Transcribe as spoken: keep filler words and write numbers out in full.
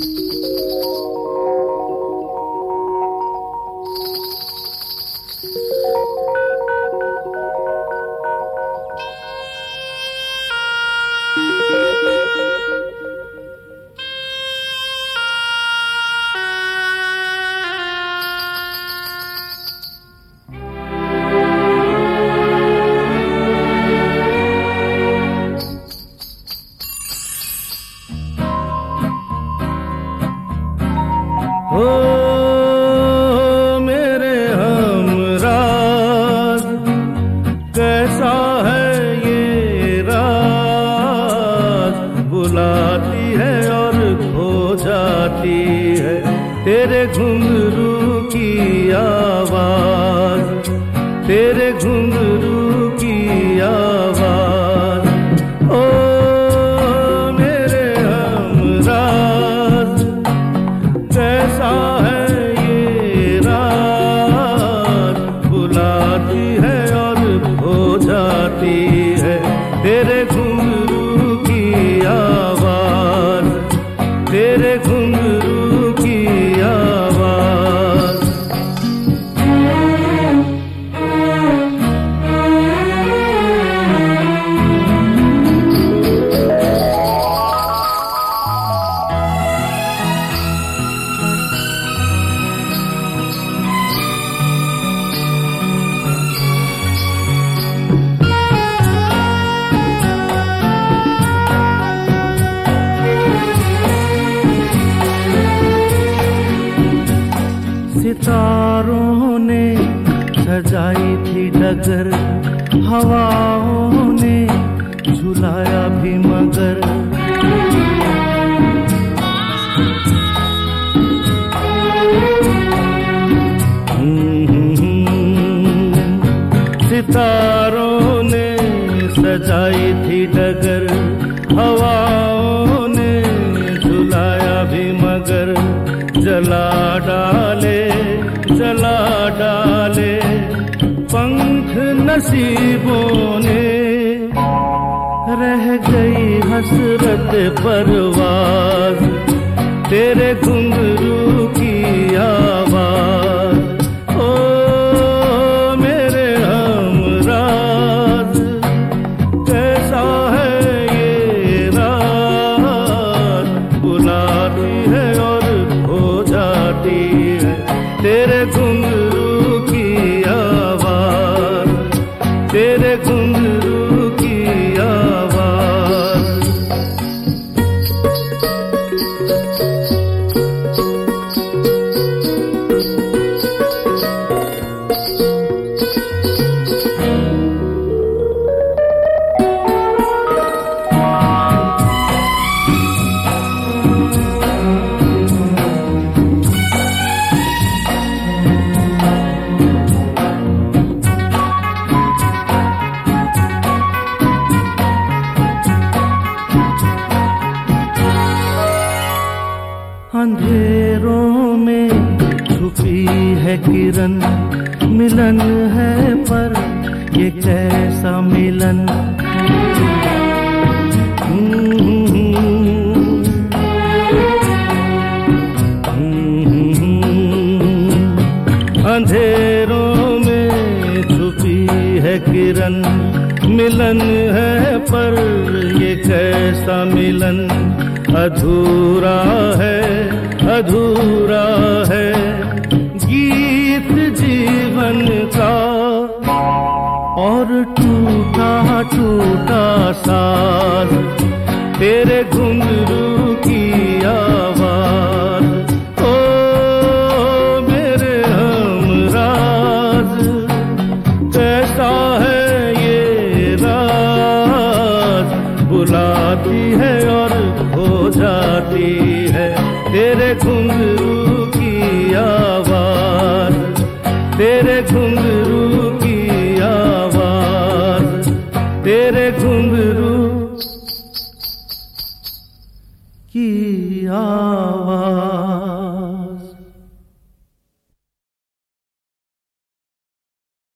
ओ मेरे हमराज, कैसा है ये राज, बुलाती है और खो जाती है तेरे घुंघरू की आवाज, तेरे घुंघरू की आवाज। ओ मेरे हमराज, कैसा है ये रात, बुलाती है और खो जाती है तेरे घुंघरू की आवाज, तेरे घुंघरू की आवाज। सितारों ने सजाई थी डगर, हवाओं ने झुलाया भी मगर, सितारों ने सजाई थी डगर, हवाओं ने झुलाया भी मगर, जला डाले जला डाले पंख नसीबों ने, रह गई हसरत परवाज, तेरे घुंघरू की आवाज। ओ मेरे हमराज, कैसा है ये रात, बुलाती है और खो जाती है तेरे घुंघरू की आवाज, तेरे घुंघरू की आवाज। अंधेरों में छुपी है किरण, मिलन है पर ये कैसा मिलन। अंधेरों में छुपी है किरण, मिलन है पर ये कैसा मिलन। अधूरा है अधूरा है गीत जीवन का, और टूटा टूटा साज, तेरे घुंघरू की आवाज। ओ मेरे हमराज, कैसा है ये राज, बुलाती है और खो जाती है तेरे घुंघरू की आवाज, तेरे घुंघरू